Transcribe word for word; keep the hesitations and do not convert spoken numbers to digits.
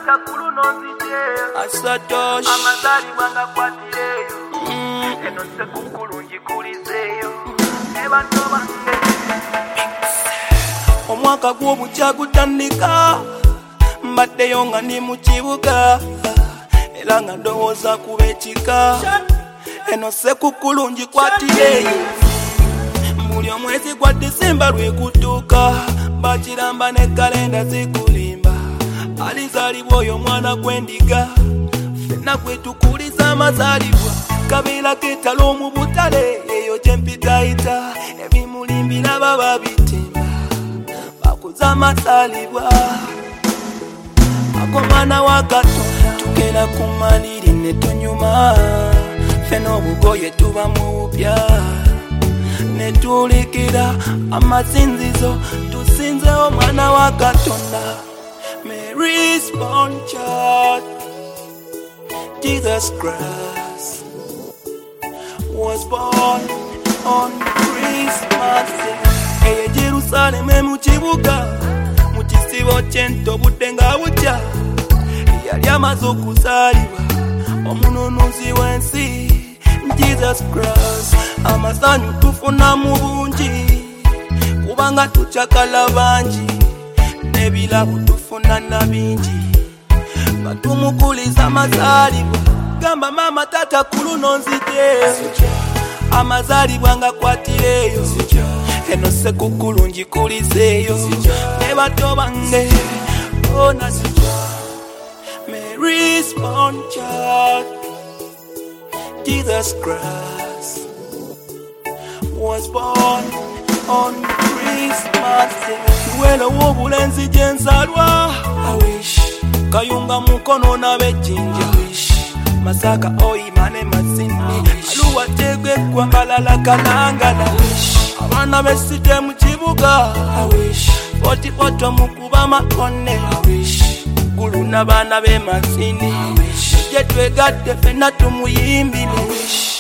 tata kulu nonziteyo Asatosh amazali wanga kwatireyo eno sekukulu njikulizeyo nebantu bange omwaka gw'obujja gutandika mbaddeyo nga ndi mu kibuga era nga ndowooza kuba ekika eno sekukulu njikwatireyo buli omwezi gwa Disemba lwekutuuka bakiramba ne kalenda zikulimba alizaalibwa oyo omwana gw'endiga ffenna gwetukuliza amazaalibwa kabeera keetalo mu butale eyo gye mpitayita ebimulimbira baba bitimba bakuza amazaalibwa ako mwana wa Katonda tugera ku maliri ne tunyuma ffenna obugoye tuba mu bupya ne tulikira amasinzizo tusinzeho mwana wa Katonda Mary's born child Jesus Christ was born on Christmas Day. Eye Jerusalem mu kibuga mu kisibo ky'ento budde nga bukya yali amaze okuzaalibwa omununuzi w'ensi Jesus Christ. Amasanyu tufuna mu bungi kubanga tukyakala bangi n'ebirabo tufuna na bingi batumukuliza amazaalibwa gamba mama tata kulu nonziteyo amazaalibwa nga kwatireyo eno sekukulu njikulizeyo ne bato bange bona Mary's born child Jesus Christ was born on Christmas Day. Welo wobulenzi jenzalwa I wish kayunga mukono na bejinja wish Masaka oimane masini aluwa tegwe kwa kalala kalanga na wish abana besite mu kibuga I wish Foti poto mukuba makone I wish Gulu na bana be masini I wish Jetwe gade fena tumuyimbi I wish